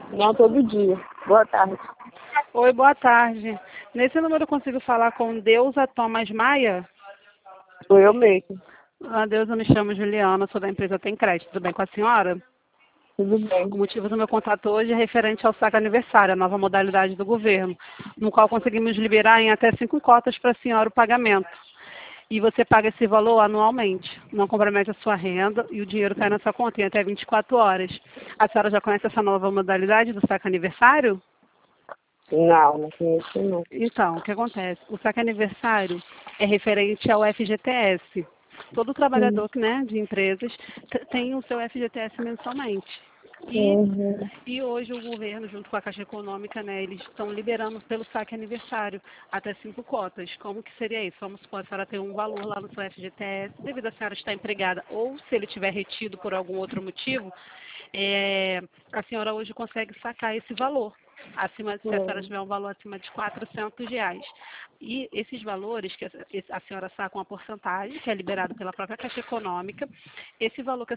Não, todo dia. Boa tarde. Oi, boa tarde. Nesse número eu consigo falar com Deusa Thomas Maia? Sou eu mesmo. Deusa, eu me chamo Juliana, sou da empresa Tem Crédito. Tudo bem com a senhora? Tudo bem. O motivo do meu contato hoje é referente ao saque aniversário, a nova modalidade do governo, no qual conseguimos liberar em até 5 cotas para a senhora o pagamento. E você paga esse valor anualmente. Não compromete a sua renda e o dinheiro cai na sua conta em até 24 horas. A senhora já conhece essa nova modalidade do saque aniversário? Não conheço não. Então, o que acontece? O saque aniversário é referente ao FGTS. Todo trabalhador, né, de empresas tem o seu FGTS mensalmente. Uhum. E hoje o governo, junto com a Caixa Econômica, né, eles estão liberando pelo saque aniversário até 5 cotas. Como que seria isso? Vamos supor, a senhora tem um valor lá no seu FGTS, devido a senhora estar empregada, ou se ele tiver retido por algum outro motivo, a senhora hoje consegue sacar esse valor. Se a senhora tiver um valor acima de R$ 400. E esses valores, que a senhora saca uma porcentagem, que é liberado pela própria Caixa Econômica, esse valor que a